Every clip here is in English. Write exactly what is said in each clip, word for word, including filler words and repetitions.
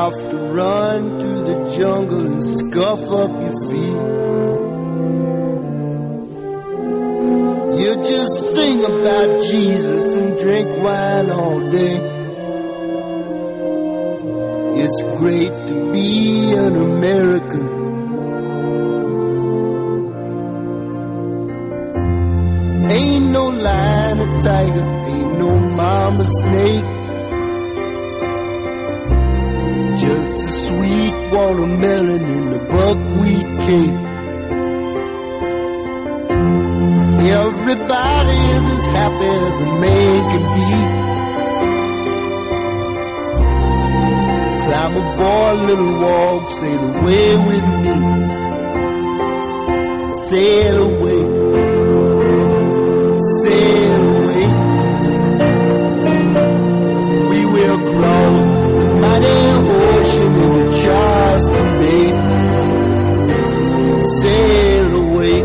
off to run through the jungle and scuff up your feet. You just sing about Jesus and drink wine all day. It's great to be an American. Ain't no lion or tiger, ain't no mama snake. Just a sweet watermelon in the buckwheat cake. Everybody is as happy as a man can be. Climb aboard, little walk, sail away with me. Sail away. Sail away. We will cross the mighty ocean into Charleston Bay. Sail away.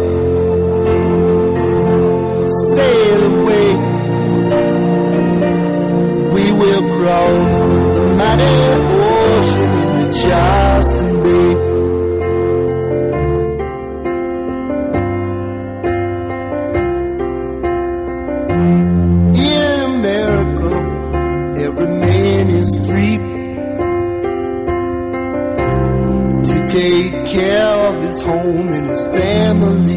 Sail away. We will cross the mighty ocean into Charleston Bay. Every man is free to take care of his home and his family.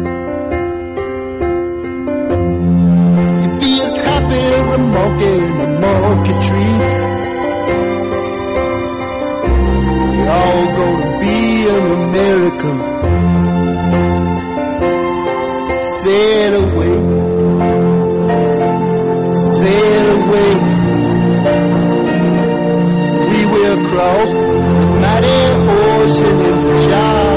You be as happy as a monkey in a monkey tree. You're all gonna be an American. Sail away. Sail away. We will cross the mighty ocean in the Charleston